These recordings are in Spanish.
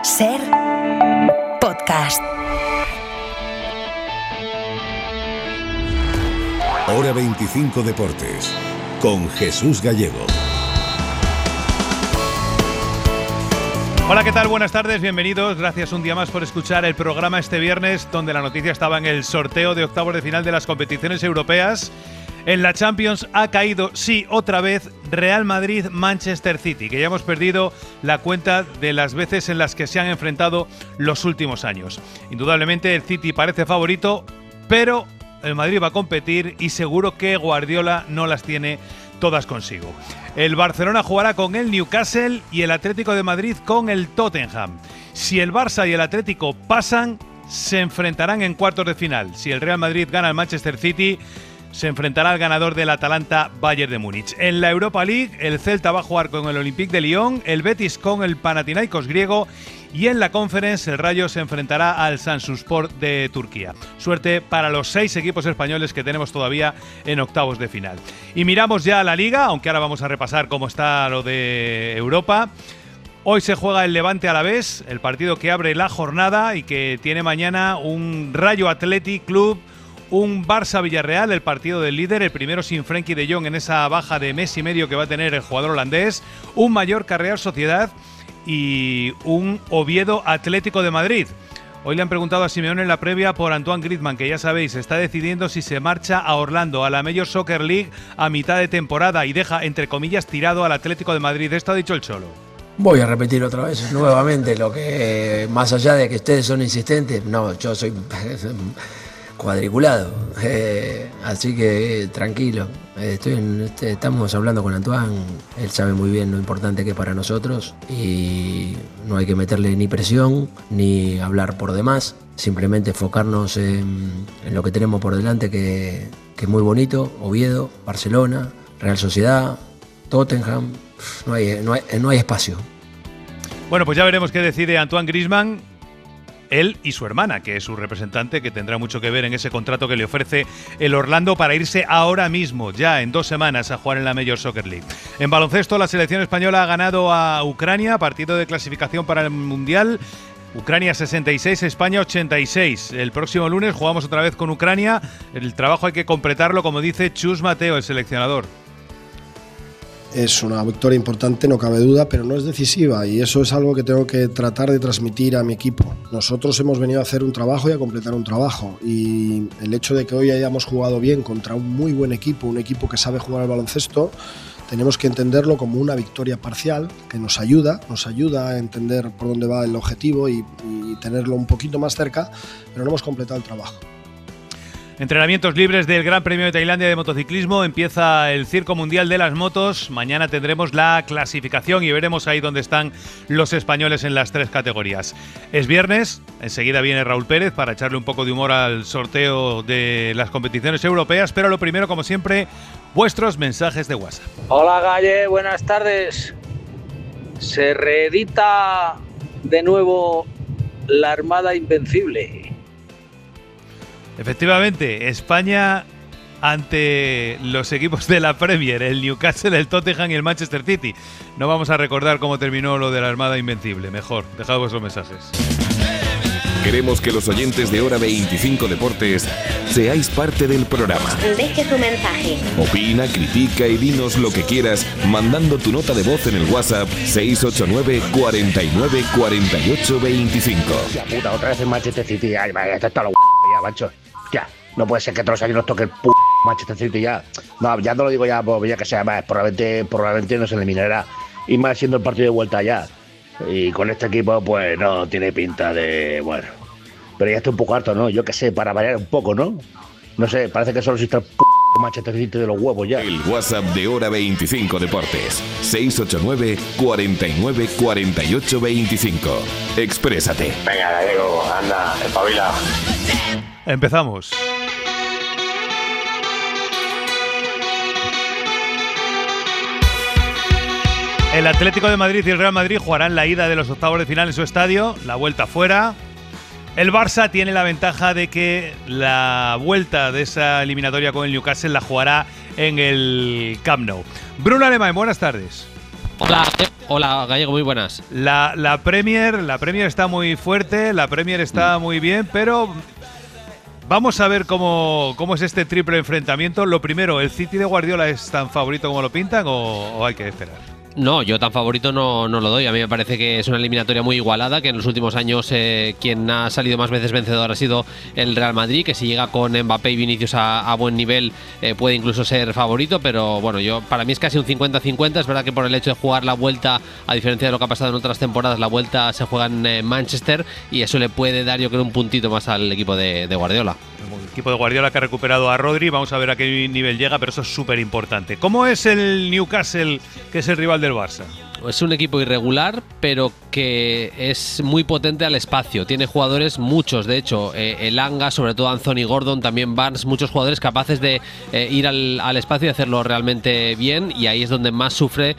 Ser podcast. Hora 25 Deportes, con Jesús Gallego. Hola, ¿qué tal? Buenas tardes, bienvenidos. Gracias un día más por escuchar el programa este viernes, donde la noticia estaba en el sorteo de octavos de final de las competiciones europeas. En la Champions ha caído, sí, otra vez, Real Madrid-Manchester City, que ya hemos perdido la cuenta de las veces en las que se han enfrentado los últimos años. Indudablemente el City parece favorito, pero el Madrid va a competir y seguro que Guardiola no las tiene todas consigo. El Barcelona jugará con el Newcastle y el Atlético de Madrid con el Tottenham. Si el Barça y el Atlético pasan, se enfrentarán en cuartos de final. Si el Real Madrid gana al Manchester City, se enfrentará al ganador del Atalanta Bayern de Múnich. En la Europa League, el Celta va a jugar con el Olympique de Lyon, el Betis con el Panathinaikos griego y en la Conference el Rayo se enfrentará al Samsunspor de Turquía. Suerte para los 6 equipos españoles que tenemos todavía en octavos de final. Y miramos ya a la Liga, aunque ahora vamos a repasar cómo está lo de Europa. Hoy se juega el Levante Alavés, el partido que abre la jornada y que tiene mañana un Rayo Athletic Club, un Barça-Villarreal, el partido del líder, el primero sin Frenkie de Jong en esa baja de mes y medio que va a tener el jugador holandés, un Mallorca-Real Sociedad y un Oviedo Atlético de Madrid. Hoy le han preguntado a Simeone en la previa por Antoine Griezmann, que ya sabéis, está decidiendo si se marcha a Orlando, a la Major Soccer League a mitad de temporada y deja, entre comillas, tirado al Atlético de Madrid. Esto ha dicho el Cholo. Voy a repetir otra vez, nuevamente, lo que, más allá de que ustedes son insistentes, no, yo soy cuadriculado, así que tranquilo. Estamos hablando con Antoine, él sabe muy bien lo importante que es para nosotros y no hay que meterle ni presión ni hablar por demás, simplemente enfocarnos en lo que tenemos por delante, que es muy bonito: Oviedo, Barcelona, Real Sociedad, Tottenham. No hay espacio. Bueno, pues ya veremos qué decide Antoine Griezmann, él y su hermana, que es su representante, que tendrá mucho que ver en ese contrato que le ofrece el Orlando para irse ahora mismo, ya en 2 semanas, a jugar en la Major Soccer League. En baloncesto, la selección española ha ganado a Ucrania, partido de clasificación para el Mundial. Ucrania 66, España 86. El próximo lunes jugamos otra vez con Ucrania. El trabajo hay que completarlo, como dice Chus Mateo, el seleccionador. Es una victoria importante, no cabe duda, pero no es decisiva, y eso es algo que tengo que tratar de transmitir a mi equipo. Nosotros hemos venido a hacer un trabajo y a completar un trabajo, y el hecho de que hoy hayamos jugado bien contra un muy buen equipo, un equipo que sabe jugar al baloncesto, tenemos que entenderlo como una victoria parcial que nos ayuda a entender por dónde va el objetivo y tenerlo un poquito más cerca, pero no hemos completado el trabajo. Entrenamientos libres del Gran Premio de Tailandia de motociclismo. Empieza el Circo Mundial de las Motos. Mañana tendremos la clasificación y veremos ahí dónde están los españoles en las 3 categorías. Es viernes, enseguida viene Raúl Pérez para echarle un poco de humor al sorteo de las competiciones europeas, pero lo primero, como siempre, vuestros mensajes de WhatsApp. Hola Galle, buenas tardes. Se reedita de nuevo la Armada Invencible. Efectivamente, España ante los equipos de la Premier, el Newcastle, el Tottenham y el Manchester City. No vamos a recordar cómo terminó lo de la Armada Invencible. Mejor, dejad vuestros mensajes. Queremos que los oyentes de Hora 25 Deportes seáis parte del programa. Deje tu mensaje. Opina, critica y dinos lo que quieras mandando tu nota de voz en el WhatsApp 689 49 48 25. Ya puta, otra vez el Manchester City. Ay, ya está lo ya, macho. Ya, no puede ser que todos los años nos toque el Manchester City ya. No, ya no lo digo ya, pues ya que sea más, probablemente nos eliminará. Y más siendo el partido de vuelta ya. Y con este equipo, pues no tiene pinta de... Bueno, pero ya estoy un poco harto, ¿no? Yo qué sé, para variar un poco, ¿no? No sé, parece que solo existe el Manchester City de los huevos ya. El WhatsApp de Hora 25 Deportes 689 49 48 25. Exprésate. Venga, Gallego, anda, espabila. Empezamos. El Atlético de Madrid y el Real Madrid jugarán la ida de los octavos de final en su estadio, la vuelta fuera. El Barça tiene la ventaja de que la vuelta de esa eliminatoria con el Newcastle la jugará en el Camp Nou. Bruno Alemán, buenas tardes. Hola, Hola, Gallego, muy buenas. La Premier está muy fuerte, la Premier está muy bien, pero vamos a ver cómo es este triple enfrentamiento. Lo primero, ¿el City de Guardiola es tan favorito como lo pintan o hay que esperar? No, yo tan favorito no lo doy. A mí me parece que es una eliminatoria muy igualada, que en los últimos años quien ha salido más veces vencedor ha sido el Real Madrid, que si llega con Mbappé y Vinicius a buen nivel puede incluso ser favorito, pero bueno, para mí es casi un 50-50. Es verdad que por el hecho de jugar la vuelta, a diferencia de lo que ha pasado en otras temporadas, la vuelta se juega en Manchester y eso le puede dar, yo creo, un puntito más al equipo de Guardiola. El equipo de Guardiola que ha recuperado a Rodri, vamos a ver a qué nivel llega, pero eso es súper importante. ¿Cómo es el Newcastle, que es el rival del Barça? Es un equipo irregular, pero que es muy potente al espacio. Tiene jugadores, muchos, de hecho, Elanga, sobre todo Anthony Gordon, también Barnes, muchos jugadores capaces de ir al espacio y hacerlo realmente bien, y ahí es donde más sufre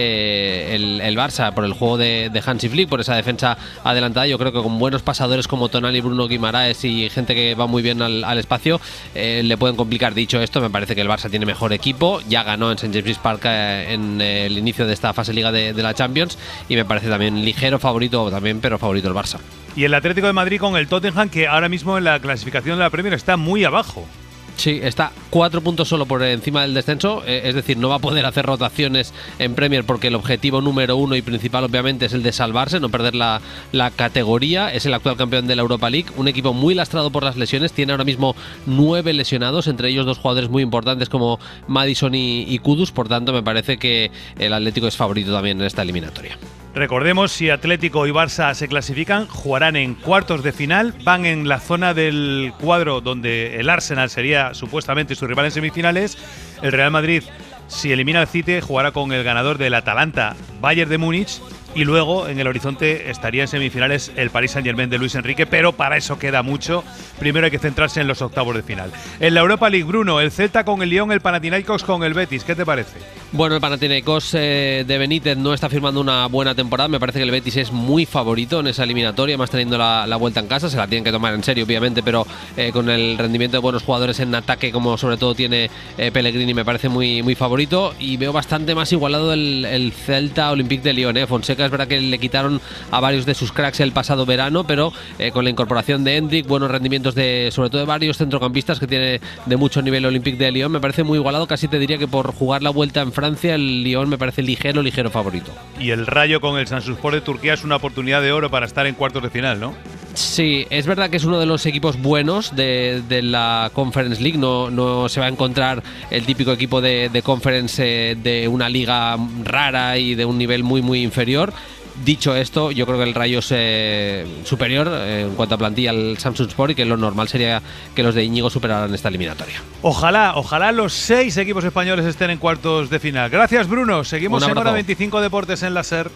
el Barça, por el juego de Hansi Flick, por esa defensa adelantada. Yo creo que con buenos pasadores como Tonali, Bruno Guimaraes y gente que va muy bien al espacio, le pueden complicar. Dicho esto, me parece que el Barça tiene mejor equipo, ya ganó en St. James's Park en el inicio de esta fase liga de la Champions, y me parece también ligero favorito también, pero favorito el Barça. Y el Atlético de Madrid con el Tottenham, que ahora mismo en la clasificación de la Premier está muy abajo. Sí, está 4 puntos solo por encima del descenso, es decir, no va a poder hacer rotaciones en Premier porque el objetivo número 1 y principal obviamente es el de salvarse, no perder la categoría. Es el actual campeón de la Europa League, un equipo muy lastrado por las lesiones, tiene ahora mismo 9 lesionados, entre ellos 2 jugadores muy importantes como Maddison y Kudus, por tanto me parece que el Atlético es favorito también en esta eliminatoria. Recordemos, si Atlético y Barça se clasifican, jugarán en cuartos de final, van en la zona del cuadro donde el Arsenal sería supuestamente su rival en semifinales. El Real Madrid, si elimina al City, jugará con el ganador del Atalanta Bayern de Múnich, y luego en el horizonte estaría en semifinales el Paris Saint-Germain de Luis Enrique, pero para eso queda mucho. Primero hay que centrarse en los octavos de final. En la Europa League, Bruno, el Celta con el Lyon, el Panathinaikos con el Betis, ¿qué te parece? Bueno, el Panathinaikos de Benítez no está firmando una buena temporada. Me parece que el Betis es muy favorito en esa eliminatoria, más teniendo la vuelta en casa. Se la tienen que tomar en serio, obviamente, pero con el rendimiento de buenos jugadores en ataque, como sobre todo tiene Pellegrini, me parece muy, muy favorito. Y veo bastante más igualado el Celta Olympique de Lyon. Fonseca es verdad que le quitaron a varios de sus cracks el pasado verano, pero con la incorporación de Hendrik, buenos rendimientos sobre todo de varios centrocampistas que tiene de mucho nivel Olympique de Lyon, me parece muy igualado. Casi te diría que por jugar la vuelta en Francia, el Lyon me parece ligero favorito. Y el Rayo con el Samsunspor de Turquía es una oportunidad de oro para estar en cuartos de final, ¿no? Sí, es verdad que es uno de los equipos buenos de la Conference League. No se va a encontrar el típico equipo de Conference de una liga rara y de un nivel muy, muy inferior. Dicho esto, yo creo que el Rayo es superior en cuanto a plantilla al Samsunspor, y que lo normal sería que los de Íñigo superaran esta eliminatoria. Ojalá los 6 equipos españoles estén en cuartos de final. Gracias, Bruno. Seguimos en Hora 25 Deportes en la SER.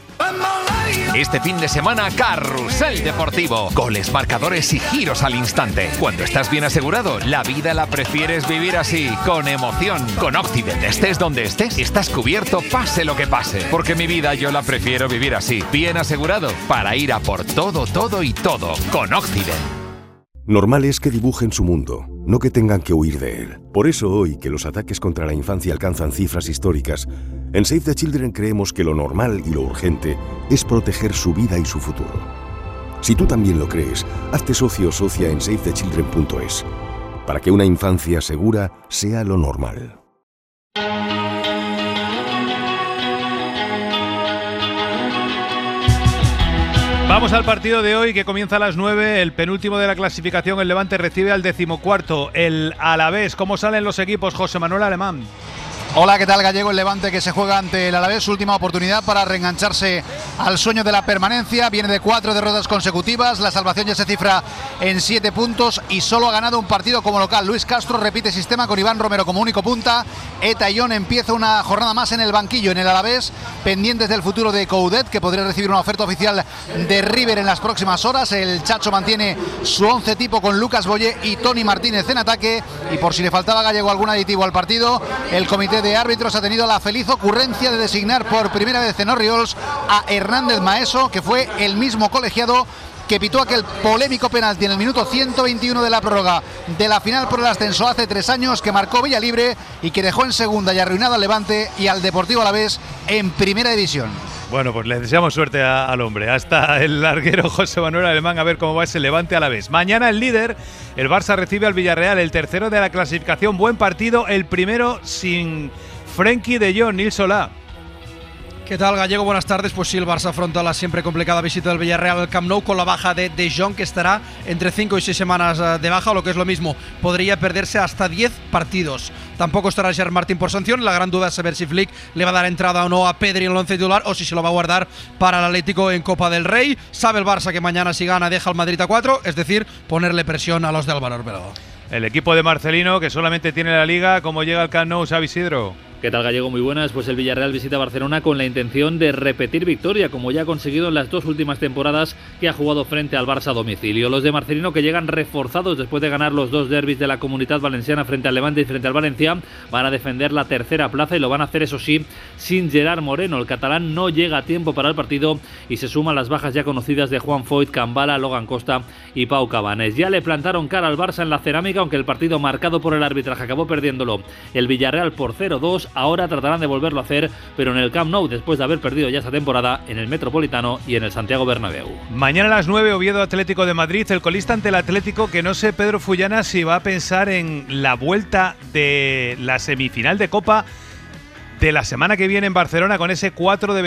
Este fin de semana, Carrusel Deportivo. Goles, marcadores y giros al instante. Cuando estás bien asegurado, la vida la prefieres vivir así, con emoción. Con Occident, estés donde estés, estás cubierto pase lo que pase. Porque mi vida yo la prefiero vivir así, bien asegurado, para ir a por todo y todo, con Occident. Normal es que dibujen su mundo, no que tengan que huir de él. Por eso hoy, que los ataques contra la infancia alcanzan cifras históricas, en Save the Children creemos que lo normal y lo urgente es proteger su vida y su futuro. Si tú también lo crees, hazte socio o socia en SaveTheChildren.es, para que una infancia segura sea lo normal. Vamos al partido de hoy, que comienza a las 9, el penúltimo de la clasificación. El Levante recibe al 14º, el Alavés. ¿Cómo salen los equipos, José Manuel Alemán? Hola, ¿qué tal, Gallego? El Levante, que se juega ante el Alavés, su última oportunidad para reengancharse al sueño de la permanencia. Viene de 4 derrotas consecutivas, la salvación ya se cifra en 7 puntos y solo ha ganado un partido como local. Luis Castro repite sistema con Iván Romero como único punta. Eta Ion empieza una jornada más en el banquillo en el Alavés, pendientes del futuro de Coudet, que podría recibir una oferta oficial de River en las próximas horas. El Chacho mantiene su 11 tipo con Lucas Boyé y Tony Martínez en ataque, y por si le faltaba, Gallego, algún aditivo al partido, el comité de árbitros ha tenido la feliz ocurrencia de designar por primera vez en Orriols a Hernández Maeso, que fue el mismo colegiado que pitó aquel polémico penalti en el minuto 121 de la prórroga de la final por el ascenso hace 3 años, que marcó vía libre y que dejó en segunda y arruinado al Levante y al Deportivo Alavés en primera división. Bueno, pues le deseamos suerte al hombre. Hasta el larguero José Manuel Alemán, a ver cómo va ese Levante Alavés. Mañana el líder, el Barça, recibe al Villarreal, el tercero de la clasificación. Buen partido, el primero sin Frenkie de Jong, Nil Solá. ¿Qué tal, Gallego? Buenas tardes. Pues sí, el Barça afronta la siempre complicada visita del Villarreal al Camp Nou con la baja de Jong, que estará entre 5 y 6 semanas de baja, o lo que es lo mismo, podría perderse hasta 10 partidos. Tampoco estará Gerard Martín por sanción. La gran duda es saber si Flick le va a dar entrada o no a Pedri en el once titular, o si se lo va a guardar para el Atlético en Copa del Rey. Sabe el Barça que mañana, si gana, deja al Madrid a 4, es decir, ponerle presión a los de Álvaro Arbeloa. El equipo de Marcelino, que solamente tiene la Liga, ¿cómo llega al Camp Nou, Xavi Isidro? ¿Qué tal, Gallego? Muy buenas. Pues el Villarreal visita Barcelona con la intención de repetir victoria, como ya ha conseguido en las 2 últimas temporadas que ha jugado frente al Barça a domicilio. Los de Marcelino, que llegan reforzados después de ganar los 2 derbis de la Comunitat Valenciana frente al Levante y frente al Valencia, van a defender la tercera plaza y lo van a hacer, eso sí, sin Gerard Moreno. El catalán no llega a tiempo para el partido y se suman las bajas ya conocidas de Juan Foyt, Cambala, Logan Costa y Pau Cabanes. Ya le plantaron cara al Barça en la cerámica, aunque el partido marcado por el arbitraje acabó perdiéndolo el Villarreal por 0-2. Ahora tratarán de volverlo a hacer, pero en el Camp Nou, después de haber perdido ya esta temporada en el Metropolitano y en el Santiago Bernabéu. Mañana a las 9, Oviedo Atlético de Madrid, el colista ante el Atlético, que no sé, Pedro Fullana, si va a pensar en la vuelta de la semifinal de Copa de la semana que viene en Barcelona, con ese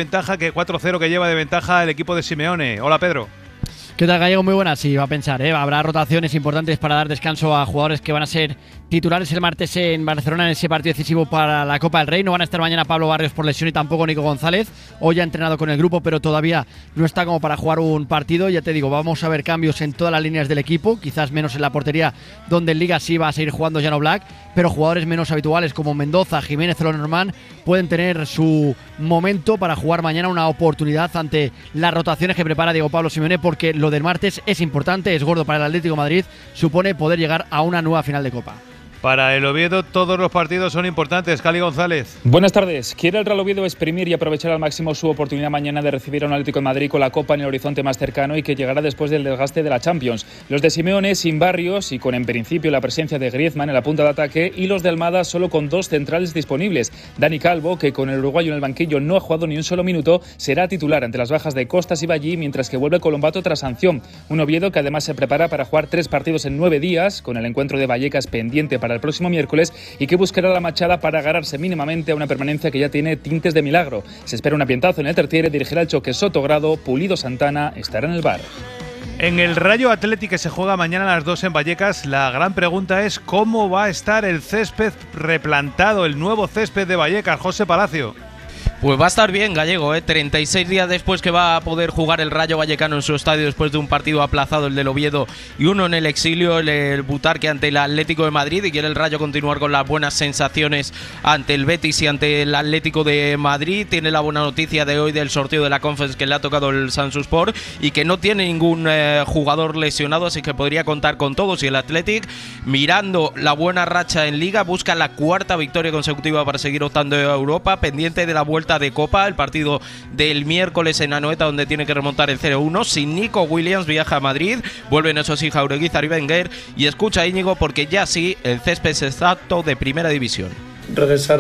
4-0 que lleva de ventaja el equipo de Simeone. Hola, Pedro. ¿Qué tal, Gallego? Muy buena, sí, va a pensar, habrá rotaciones importantes para dar descanso a jugadores que van a ser titulares el martes en Barcelona en ese partido decisivo para la Copa del Rey. No van a estar mañana Pablo Barrios por lesión y tampoco Nico González. Hoy ha entrenado con el grupo, pero todavía no está como para jugar un partido. Ya te digo, vamos a ver cambios en todas las líneas del equipo, quizás menos en la portería, donde en Liga sí va a seguir jugando Jan Oblak, pero jugadores menos habituales como Mendoza, Jiménez o Lenormand pueden tener su momento para jugar mañana, una oportunidad ante las rotaciones que prepara Diego Pablo Simeone, porque lo del martes es importante, es gordo para el Atlético de Madrid, supone poder llegar a una nueva final de Copa. Para el Oviedo todos los partidos son importantes. Cali González. Buenas tardes. Quiere el Real Oviedo exprimir y aprovechar al máximo su oportunidad mañana de recibir a un Atlético de Madrid con la Copa en el horizonte más cercano y que llegará después del desgaste de la Champions. Los de Simeone sin Barrios y con en principio la presencia de Griezmann en la punta de ataque, y los de Almada solo con 2 centrales disponibles. Dani Calvo, que con el uruguayo en el banquillo no ha jugado ni un solo minuto, será titular ante las bajas de Costas y Ballí, mientras que vuelve Colombato tras sanción. Un Oviedo que además se prepara para jugar 3 partidos en 9 días, con el encuentro de Vallecas pendiente para el próximo miércoles, y que buscará la machada para agarrarse mínimamente a una permanencia que ya tiene tintes de milagro. Se espera un ambientazo en el Tertiere, dirigirá el choque Sotogrado, Pulido Santana estará en el bar. En el Rayo Athletic, que se juega mañana a las 2 en Vallecas, la gran pregunta es cómo va a estar el césped replantado, el nuevo césped de Vallecas. José Palacio. Pues va a estar bien, Gallego, 36 días después que va a poder jugar el Rayo Vallecano en su estadio después de un partido aplazado, el del Oviedo, y uno en el exilio, el Butarque ante el Atlético de Madrid, y quiere el Rayo continuar con las buenas sensaciones ante el Betis y ante el Atlético de Madrid. Tiene la buena noticia de hoy del sorteo de la Conference que le ha tocado el Sansuspor y que no tiene ningún jugador lesionado, así que podría contar con todos. Y el Athletic, mirando la buena racha en Liga, busca la 4ª victoria consecutiva para seguir optando a Europa, pendiente de la vuelta de Copa, el partido del miércoles en Anoeta, donde tiene que remontar el 0-1. Sin Nico Williams, viaja a Madrid, vuelven eso sí Jaureguizar y Wenger, y escucha a Íñigo porque ya sí el césped es exacto de primera división. Regresar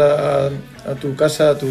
a tu casa, a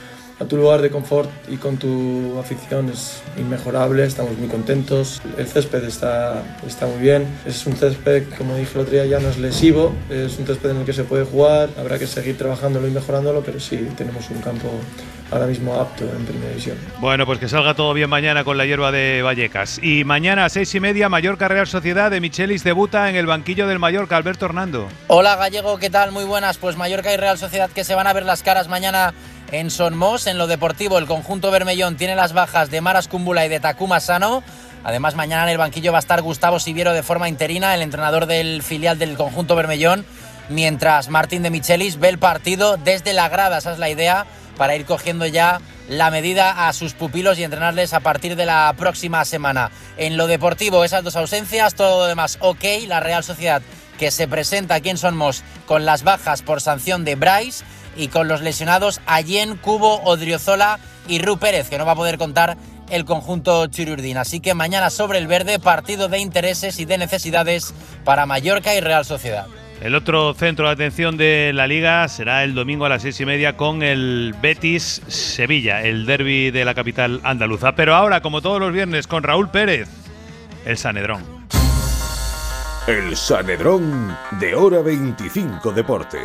tu lugar de confort y con tu afición es inmejorable, estamos muy contentos. El césped está muy bien, es un césped, como dije el otro día, ya no es lesivo, es un césped en el que se puede jugar, habrá que seguir trabajándolo y mejorándolo, pero sí tenemos un campo ahora mismo apto en primera división. Bueno, pues que salga todo bien mañana con la hierba de Vallecas. Y mañana a 6:30, Mallorca Real Sociedad. De Michelis debuta en el banquillo del Mallorca, Alberto Hernando. Hola, Gallego, ¿qué tal? Muy buenas. Pues Mallorca y Real Sociedad que se van a ver las caras mañana en Son Mos. En lo deportivo, el conjunto bermellón tiene las bajas de Maras Kumbula y de Takuma Sano. Además, mañana en el banquillo va a estar Gustavo Siviero de forma interina, el entrenador del filial del conjunto bermellón, mientras Martín de Michelis ve el partido desde la grada. Esa es la idea, para ir cogiendo ya la medida a sus pupilos y entrenarles a partir de la próxima semana. En lo deportivo, esas 2 ausencias, todo lo demás ok. La Real Sociedad, que se presenta aquí en Son Mos con las bajas por sanción de Bryce y con los lesionados Allen, Cubo, Odriozola y Ru Pérez, que no va a poder contar el conjunto chirurdín. Así que mañana sobre el verde, partido de intereses y de necesidades para Mallorca y Real Sociedad. El otro centro de atención de la Liga será el domingo a las 6:30 con el Betis-Sevilla, el derbi de la capital andaluza. Pero ahora, como todos los viernes, con Raúl Pérez, el Sanedrón. El Sanedrón de Hora 25 Deportes.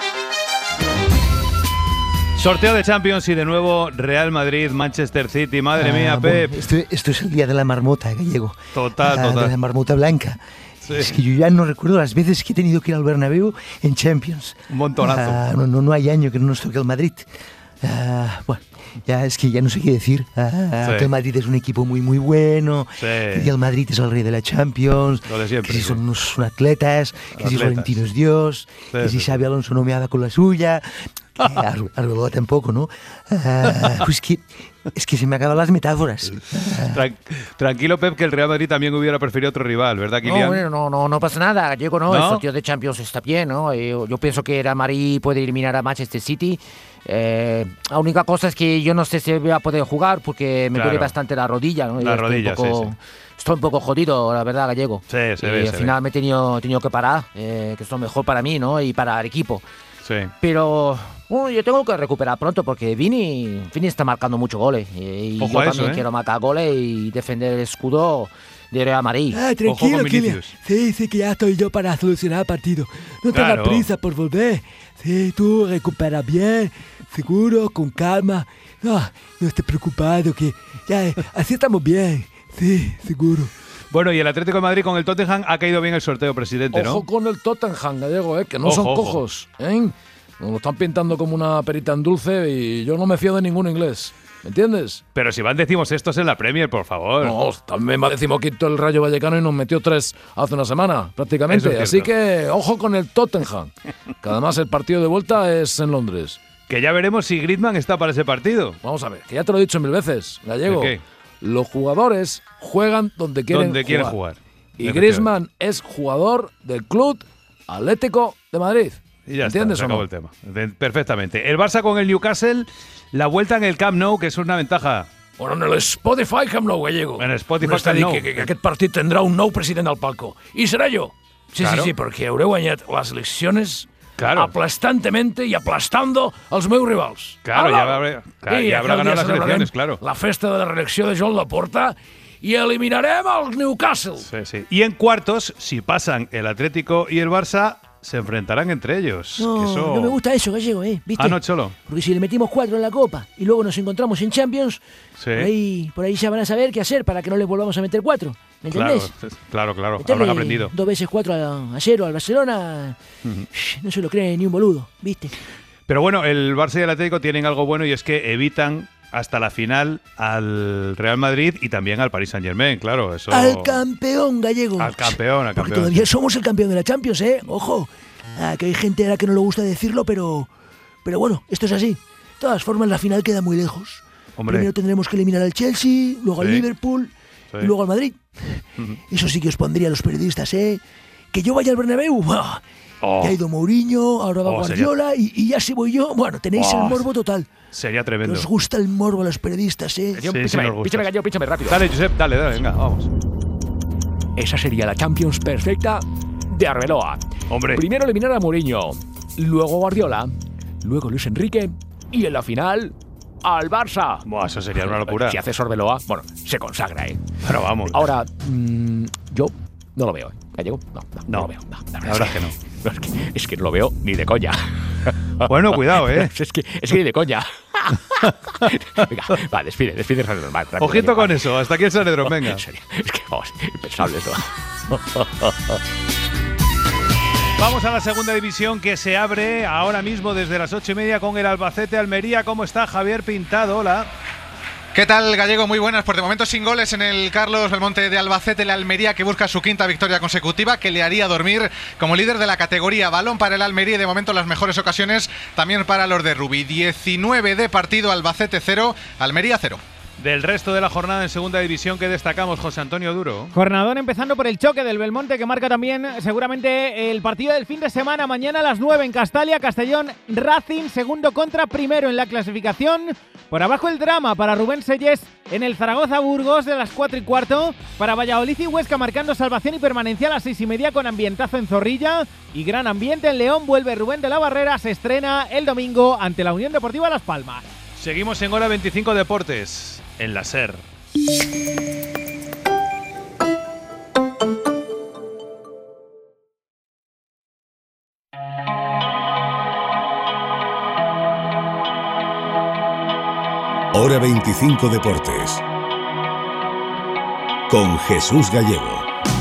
Sorteo de Champions y de nuevo Real Madrid, Manchester City. Madre mía, Pep. Bueno, esto es el día de la marmota, Gallego. Total. De la marmota blanca. Sí. Es que yo ya no recuerdo las veces que he tenido que ir al Bernabéu en Champions. Un montonazo. No hay año que no nos toque el Madrid. Bueno, ya es que ya no sé qué decir. Que el Madrid es un equipo muy bueno. Sí. Que el Madrid es el rey de la Champions. Lo de siempre. Que si son unos atletas. Que si Florentino es Dios. Que si Xabi Alonso no me haga con la suya. Arbeloa tampoco, ¿no? Pues es que se me acaban las metáforas. Tranquilo, Pep, que el Real Madrid también hubiera preferido otro rival, ¿verdad, Kylian? No pasa nada, Gallego, ¿no? ¿No? El sorteo de Champions está bien, ¿no? Yo pienso que el Real Madrid puede eliminar a Manchester City. La única cosa es que yo no sé si voy a poder jugar porque me duele bastante la rodilla, ¿no? La rodilla, sí. Estoy un poco jodido, la verdad, Gallego. Sí, se ve. Al final me he tenido que parar, que es lo mejor para mí, ¿no? Y para el equipo. Sí. Pero yo tengo que recuperar pronto porque Vini está marcando muchos goles. Y yo también quiero marcar goles y defender el escudo de Real Madrid. Tranquilo, Kylian. Sí, que ya estoy yo para solucionar el partido. No tengas prisa por volver. Sí, tú recuperas bien, seguro, con calma. No estés preocupado, que ya así estamos bien. Sí, seguro. Bueno, y el Atlético de Madrid con el Tottenham ha caído bien el sorteo, presidente, ¿no? Ojo con el Tottenham, Gallego, que no son cojos, ¿eh? Nos lo están pintando como una perita en dulce y yo no me fío de ningún inglés, ¿me entiendes? Pero si van decimosextos en la Premier, por favor. No, también va decimoquinto el Rayo Vallecano y nos metió 3 hace una semana, prácticamente. Así que ojo con el Tottenham, que además el partido de vuelta es en Londres. Que ya veremos si Griezmann está para ese partido. Vamos a ver, que ya te lo he dicho 1000 veces, Gallego. ¿De qué? Los jugadores juegan donde quieren jugar. Y Griezmann es jugador del Club Atlético de Madrid. Y ya ¿entiendes está, se o acabó no? el tema. Perfectamente. El Barça con el Newcastle, la vuelta en el Camp Nou, que es una ventaja. Bueno, en el Spotify Camp Nou, Gallego. En el Spotify Camp Nou. Que aquest partit tendrà un nou president al palco. I serà jo. Sí, claro. sí, perquè hauré guanyat les eleccions claro. aplastantemente y aplastando els meus rivals. Claro, ya habrá ganado las elecciones, claro. La festa de la reelecció de Joan Laporta y eliminarem al Newcastle. Sí. Y en cuartos, si pasan el Atlético y el Barça, se enfrentarán entre ellos. No me gusta eso, Gallego, ¿viste? No, Cholo. Porque si le metimos 4 en la Copa y luego nos encontramos en Champions, por ahí ya van a saber qué hacer para que no les volvamos a meter 4. ¿Me entendés? Claro. Meterle Habrán aprendido. 2 veces 4-0 al Barcelona, no se lo cree ni un boludo, ¿viste? Pero bueno, el Barça y el Atlético tienen algo bueno y es que evitan hasta la final al Real Madrid y también al Paris Saint-Germain, claro. Eso... Al campeón, Gallego. Al campeón. Porque todavía somos el campeón de la Champions, ¿eh? Ojo, que hay gente a la que no le gusta decirlo, pero bueno, esto es así. De todas formas, la final queda muy lejos. Hombre. Primero tendremos que eliminar al Chelsea, luego al Liverpool y luego al Madrid. Eso sí que os pondría a los periodistas, ¿eh? Que yo vaya al Bernabéu. Ya ha ido Mourinho, ahora va Guardiola y ya si voy yo. Bueno, tenéis el morbo total. Sería tremendo. Os gusta el morbo a los periodistas, ¿eh? Píchame, Gallego, píchame rápido. Dale, Josep, dale, venga, vamos. Esa sería la Champions perfecta de Arbeloa. Hombre. Primero eliminar a Mourinho, luego Guardiola, luego Luis Enrique y en la final al Barça. Buah, eso sería una locura. Si hace Arbeloa, bueno, se consagra, ¿eh? Pero vamos. Ahora, yo no lo veo, ¿eh? Gallego, no lo veo. La verdad es que no. Es que no lo veo ni de coña. Bueno, cuidado, ¿eh? Es que ni de coña. Venga, va, despide normal. Ojito con eso, hasta aquí el Sanedrón, venga. En serio, es que vamos, impensable esto. Vamos a la segunda división que se abre ahora mismo desde las 8:30 con el Albacete Almería. ¿Cómo está Javier Pintado? Hola. ¿Qué tal, Gallego? Muy buenas. Por de momento sin goles en el Carlos Belmonte de Albacete, la Almería que busca su 5ª victoria consecutiva que le haría dormir como líder de la categoría. Balón para el Almería y de momento las mejores ocasiones también para los de Rubí. 19 de partido, Albacete 0, Almería 0. Del resto de la jornada en segunda división, ¿qué destacamos, José Antonio Duro? Jornadón empezando por el choque del Belmonte, que marca también seguramente el partido del fin de semana. Mañana a las 9 en Castalia, Castellón Racing, segundo contra primero en la clasificación. Por abajo el drama para Rubén Sellés en el Zaragoza Burgos de las 4:15. Para Valladolid y Huesca marcando salvación y permanencia a las 6:30 con ambientazo en Zorrilla. Y gran ambiente en León, vuelve Rubén de la Barrera, se estrena el domingo ante la Unión Deportiva Las Palmas. Seguimos en Hora 25 Deportes, en la SER. Hora 25 Deportes. Con Jesús Gallego.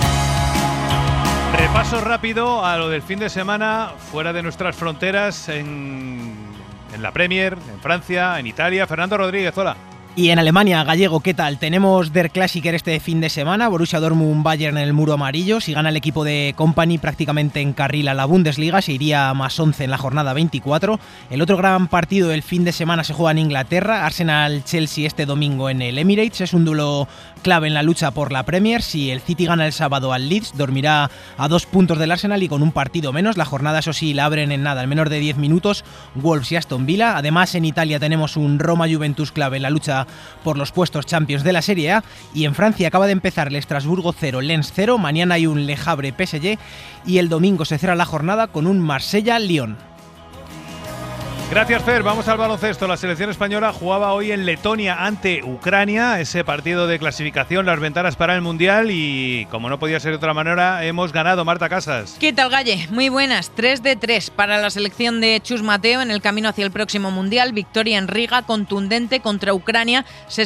Repaso rápido a lo del fin de semana fuera de nuestras fronteras en la Premier, en Francia, en Italia. Fernando Rodríguez, hola. Y en Alemania, Gallego, ¿qué tal? Tenemos Der Klassiker este fin de semana, Borussia Dortmund-Bayern en el muro amarillo. Si gana el equipo de Kompany, prácticamente encarrila la Bundesliga, se iría a más 11 en la jornada 24. El otro gran partido del fin de semana se juega en Inglaterra, Arsenal-Chelsea este domingo en el Emirates. Es un duelo clave en la lucha por la Premier. Si el City gana el sábado al Leeds, dormirá a 2 puntos del Arsenal y con un partido menos. La jornada, eso sí, la abren en nada, en menos de 10 minutos, Wolves y Aston Villa. Además, en Italia tenemos un Roma-Juventus clave en la lucha por los puestos Champions de la Serie A. Y en Francia acaba de empezar el Estrasburgo 0, Lens 0. Mañana hay un Le Havre PSG y el domingo se cierra la jornada con un Marsella-Lyon. Gracias, Fer. Vamos al baloncesto. La selección española jugaba hoy en Letonia ante Ucrania, ese partido de clasificación, las ventanas para el Mundial, y como no podía ser de otra manera, hemos ganado. Marta Casas. ¿Qué tal, Galle? Muy buenas. 3-3 para la selección de Chus Mateo en el camino hacia el próximo Mundial. Victoria en Riga, contundente contra Ucrania,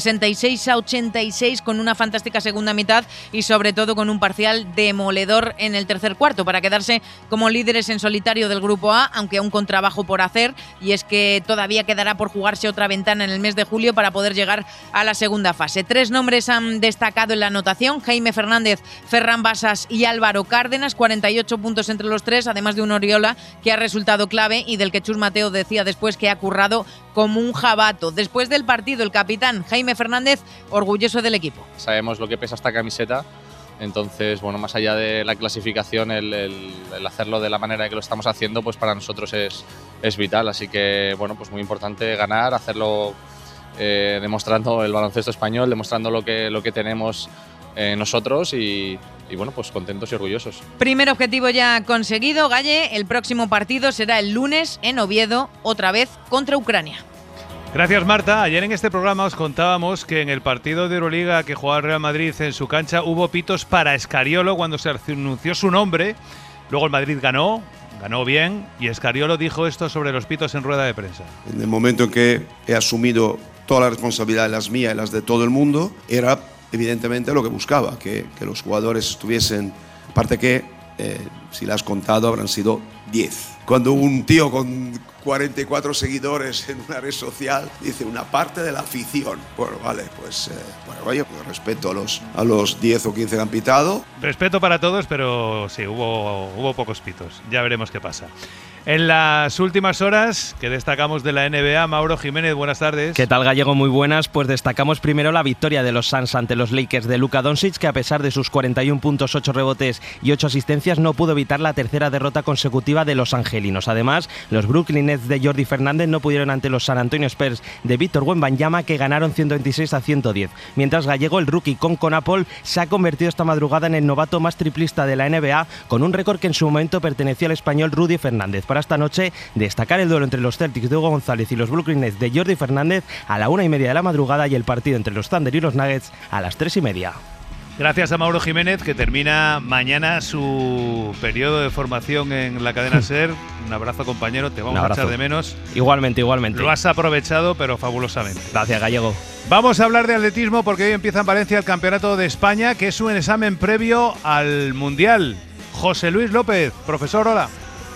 66-86, con una fantástica segunda mitad y sobre todo con un parcial demoledor en el tercer cuarto para quedarse como líderes en solitario del Grupo A, aunque aún con trabajo por hacer, y es que todavía quedará por jugarse otra ventana en el mes de julio para poder llegar a la segunda fase. 3 nombres han destacado en la anotación: Jaime Fernández, Ferran Basas y Álvaro Cárdenas, 48 puntos entre los tres, además de un Oriola que ha resultado clave y del que Chus Mateo decía después que ha currado como un jabato. Después del partido, el capitán Jaime Fernández, orgulloso del equipo. Sabemos lo que pesa esta camiseta. Entonces, bueno, más allá de la clasificación, el hacerlo de la manera que lo estamos haciendo, pues para nosotros es vital. Así que, bueno, pues muy importante ganar, hacerlo demostrando el baloncesto español, demostrando lo que tenemos nosotros y bueno, pues contentos y orgullosos. Primer objetivo ya conseguido, Galle. El próximo partido será el lunes en Oviedo, otra vez contra Ucrania. Gracias, Marta. Ayer en este programa os contábamos que en el partido de Euroliga que jugaba el Real Madrid en su cancha hubo pitos para Escariolo cuando se anunció su nombre. Luego el Madrid ganó bien, y Escariolo dijo esto sobre los pitos en rueda de prensa. En el momento en que he asumido toda la responsabilidad, las mías y las de todo el mundo, era evidentemente lo que buscaba, que los jugadores estuviesen, aparte que, si la has contado, habrán sido 10. Cuando un tío con 44 seguidores en una red social dice una parte de la afición, bueno, vale, pues oye, pues respeto a los 10 o 15 que han pitado. Respeto para todos, pero sí, hubo pocos pitos. Ya veremos qué pasa. En las últimas horas que destacamos de la NBA, Mauro Jiménez, buenas tardes. ¿Qué tal, Gallego? Muy buenas. Pues destacamos primero la victoria de los Suns ante los Lakers de Luka Doncic, que a pesar de sus 41 puntos, 8 rebotes y 8 asistencias, no pudo evitar la tercera derrota consecutiva de los angelinos. Además, los Brooklyn Nets de Jordi Fernández no pudieron ante los San Antonio Spurs de Víctor Wembanyama, que ganaron 126-110. Mientras, Gallego, el rookie con Conapol, se ha convertido esta madrugada en el novato más triplista de la NBA, con un récord que en su momento pertenecía al español Rudy Fernández. Para esta noche, destacar el duelo entre los Celtics de Hugo González y los Brooklyn Nets de Jordi Fernández a la 1:30 de la madrugada, y el partido entre los Thunder y los Nuggets a las 3:30. Gracias a Mauro Jiménez, que termina mañana su periodo de formación en la cadena SER. Un abrazo, compañero, te vamos a echar de menos. Igualmente. Lo has aprovechado, pero fabulosamente. Gracias, Gallego. Vamos a hablar de atletismo porque hoy empieza en Valencia el Campeonato de España, que es un examen previo al Mundial. José Luis López, profesor, hola.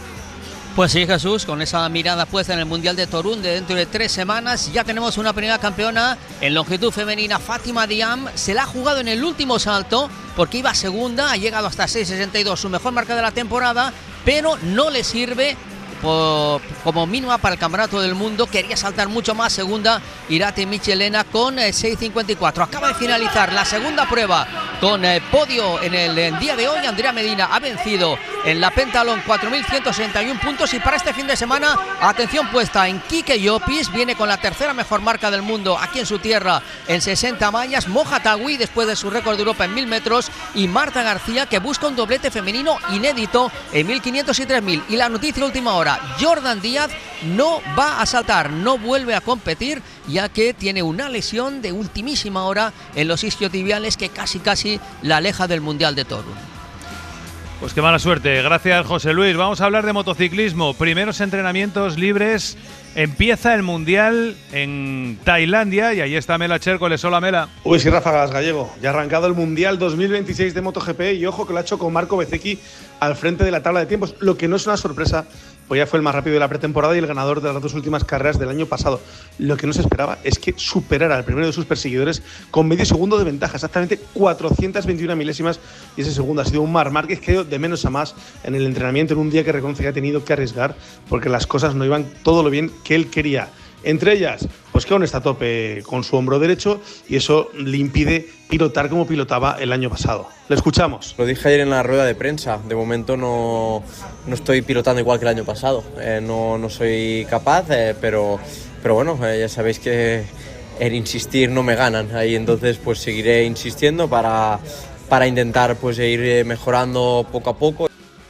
Pues sí, Jesús, con esa mirada puesta en el Mundial de Torún de dentro de 3 semanas, ya tenemos una primera campeona en longitud femenina. Fátima Diam se la ha jugado en el último salto porque iba segunda, ha llegado hasta 6.62, su mejor marca de la temporada, pero no le sirve como mínima para el Campeonato del Mundo. Quería saltar mucho más. Segunda, Irati Michelena con 6.54. Acaba de finalizar la segunda prueba con podio en el día de hoy. Andrea Medina ha vencido en la pentalón 4.161 puntos. Y para este fin de semana, atención puesta en Kike Llopis. Viene con la tercera mejor marca del mundo aquí en su tierra en 60 mallas. Moja Tagui después de su récord de Europa en 1000 metros. Y Marta García, que busca un doblete femenino inédito en 1500 y 3000. Y la noticia última hora: Jordan Díaz no va a saltar, no vuelve a competir, ya que tiene una lesión de ultimísima hora en los isquiotibiales que casi la aleja del Mundial de Torun. Pues qué mala suerte. Gracias, José Luis. Vamos a hablar de motociclismo. Primeros entrenamientos libres. Empieza el Mundial en Tailandia y ahí está Mela Chércoles. Hola, Mela. Uy, sí, Ráfagas, Gallego. Ya ha arrancado el Mundial 2026 de MotoGP y ojo que lo ha hecho con Marco Bezzecchi al frente de la tabla de tiempos, lo que no es una sorpresa, pues ya fue el más rápido de la pretemporada y el ganador de las dos últimas carreras del año pasado. Lo que no se esperaba es que superara al primero de sus perseguidores con medio segundo de ventaja, exactamente 421 milésimas, y ese segundo ha sido un Marc Márquez que ha ido de menos a más en el entrenamiento, en un día que reconoce que ha tenido que arriesgar porque las cosas no iban todo lo bien que él quería. Entre ellas, pues que aún está a tope con su hombro derecho y eso le impide pilotar como pilotaba el año pasado. Le escuchamos. Lo dije ayer en la rueda de prensa. De momento no estoy pilotando igual que el año pasado. No soy capaz, pero bueno, ya sabéis que en insistir no me ganan. Ahí entonces pues seguiré insistiendo para intentar pues ir mejorando poco a poco.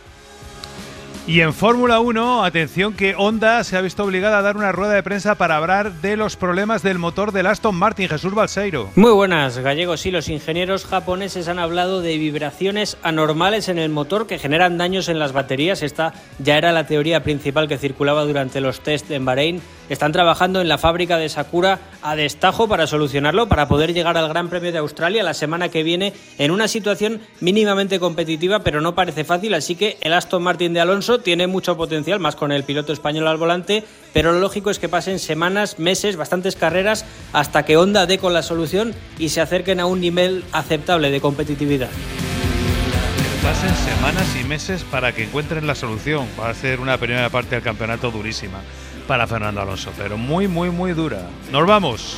Y en Fórmula 1, atención que Honda se ha visto obligada a dar una rueda de prensa para hablar de los problemas del motor del Aston Martin. Jesús Balseiro. Muy buenas, Gallego. Sí, los ingenieros japoneses han hablado de vibraciones anormales en el motor que generan daños en las baterías. Esta ya era la teoría principal que circulaba durante los test en Bahrein. Están trabajando en la fábrica de Sakura a destajo para solucionarlo, para poder llegar al Gran Premio de Australia la semana que viene en una situación mínimamente competitiva, pero no parece fácil, así que el Aston Martin de Alonso tiene mucho potencial, más con el piloto español al volante, pero lo lógico es que pasen semanas, meses, bastantes carreras, hasta que Honda dé con la solución y se acerquen a un nivel aceptable de competitividad. Pasen semanas y meses para que encuentren la solución. Va a ser una primera parte del campeonato durísima para Fernando Alonso, pero muy dura. ¡Nos vamos!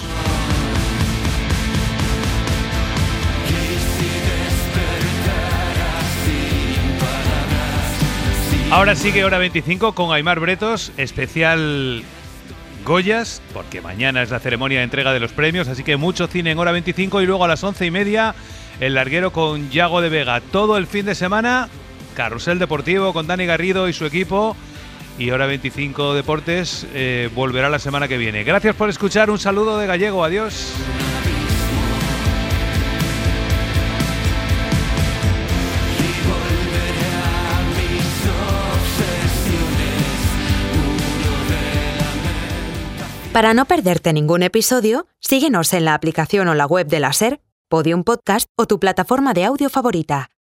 Ahora sigue Hora 25 con Aimar Bretos, especial Goyas, porque mañana es la ceremonia de entrega de los premios, así que mucho cine en Hora 25 y luego a las 11:30 el larguero con Yago de Vega. Todo el fin de semana, Carrusel Deportivo con Dani Garrido y su equipo, y Hora 25 Deportes volverá la semana que viene. Gracias por escuchar, un saludo de Gallego, adiós. Para no perderte ningún episodio, síguenos en la aplicación o la web de la SER, Podium Podcast o tu plataforma de audio favorita.